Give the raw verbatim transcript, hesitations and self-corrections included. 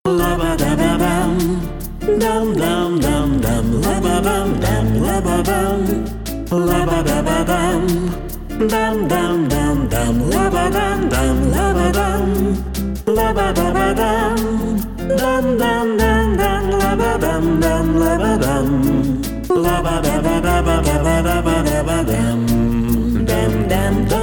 la ba da ba bum, dum dum dum dum, la ba bum dum, la ba bum, la ba da ba bum, dum dum dum dum, la ba dum dum, la ba dum, la ba da ba dum, dum dum dum dum, la ba dum dum, la ba dum, la ba da ba da ba da ba da ba da ba dum, dum dum dum.